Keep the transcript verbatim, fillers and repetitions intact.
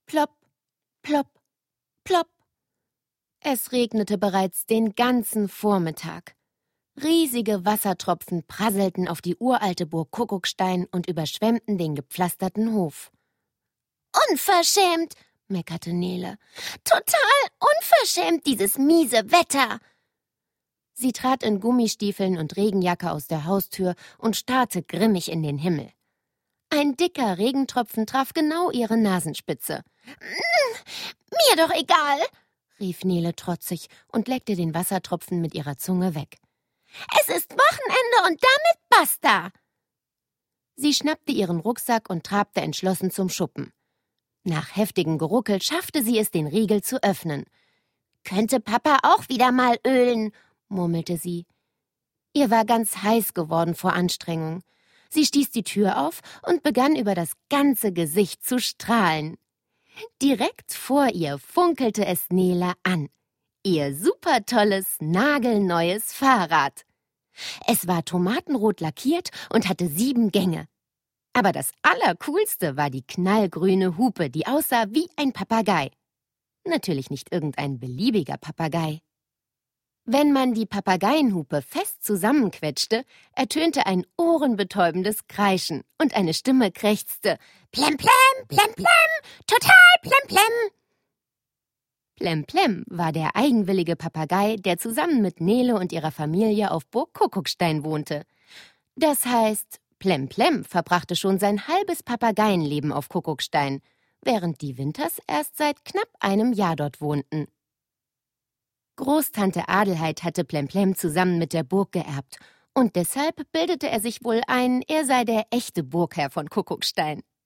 Plopp, plopp, plopp. Es regnete bereits den ganzen Vormittag. Riesige Wassertropfen prasselten auf die uralte Burg Kuckuckstein und überschwemmten den gepflasterten Hof. »Unverschämt«, meckerte Nele. »Total unverschämt, dieses miese Wetter!« Sie trat in Gummistiefeln und Regenjacke aus der Haustür und starrte grimmig in den Himmel. Ein dicker Regentropfen traf genau ihre Nasenspitze. »Mir doch egal«, rief Nele trotzig und leckte den Wassertropfen mit ihrer Zunge weg. »Es ist Wochenende und damit basta!« Sie schnappte ihren Rucksack und trabte entschlossen zum Schuppen. Nach heftigem Geruckel schaffte sie es, den Riegel zu öffnen. »Könnte Papa auch wieder mal ölen«, murmelte sie. Ihr war ganz heiß geworden vor Anstrengung. Sie stieß die Tür auf und begann über das ganze Gesicht zu strahlen. Direkt vor ihr funkelte es Nele an. Ihr supertolles, nagelneues Fahrrad. Es war tomatenrot lackiert und hatte sieben Gänge. Aber das Allercoolste war die knallgrüne Hupe, die aussah wie ein Papagei. Natürlich nicht irgendein beliebiger Papagei. Wenn man die Papageienhupe fest zusammenquetschte, ertönte ein ohrenbetäubendes Kreischen und eine Stimme krächzte: »Plem, plem, plem, plem, total plem, plem!« Plemplem war der eigenwillige Papagei, der zusammen mit Nele und ihrer Familie auf Burg Kuckuckstein wohnte. Das heißt, Plemplem verbrachte schon sein halbes Papageienleben auf Kuckuckstein, während die Winters erst seit knapp einem Jahr dort wohnten. Großtante Adelheid hatte Plemplem zusammen mit der Burg geerbt und deshalb bildete er sich wohl ein, er sei der echte Burgherr von Kuckuckstein.